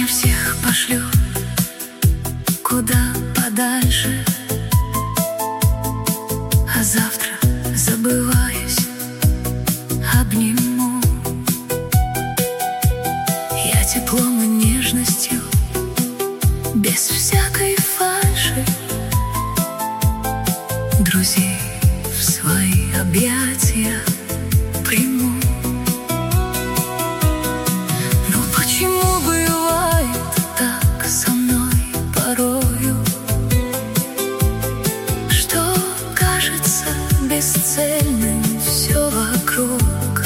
Сегодня всех пошлю куда подальше, а завтра, забываясь, обниму. Я теплом и нежностью, без всякой фальши, друзей в свои объятия приму. Но почему бывает так со мной порою, что кажется бесцельным все вокруг,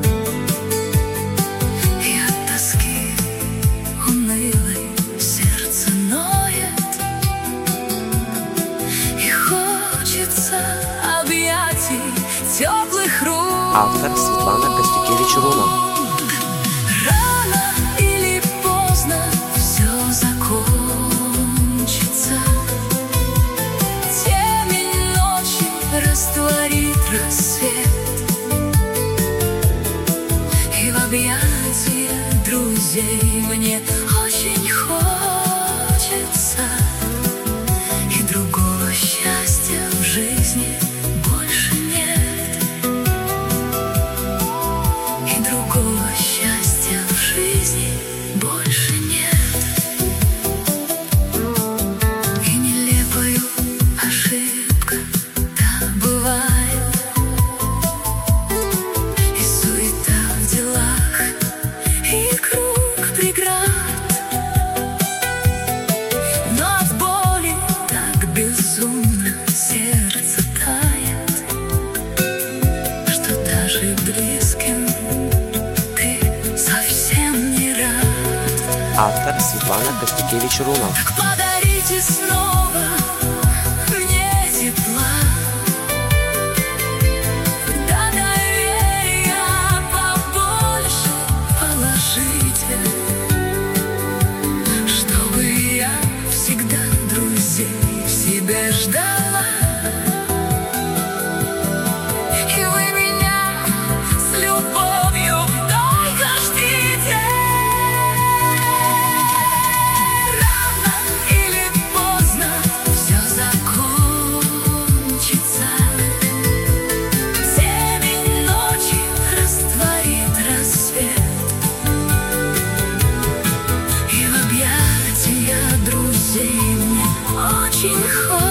и от тоски унылой сердце ноет, и хочется объятий теплых рук. Автор Светлана Костюкевич-Руна. Рано или поздно все закончится, темень ночи растворит рассвет, и в объятия друзей мне очень хочется, и другого счастья в жизни больше нет, и другого счастья в жизни больше нет. И нелепою ошибка так бывает, и суета в делах, и круг преград, но от боли так безумно сердце тает, что даже близким ты совсем не рад. Автор Светлана Костюкевич-Руна. Так подарите снова мне тепла, да доверия побольше положите, чтобы я всегда друзей в себе ждала, и вы меня с любовью только ждите. Рано или поздно все закончится, темень ночи растворит рассвет, и в объятия друзей мне очень хочется,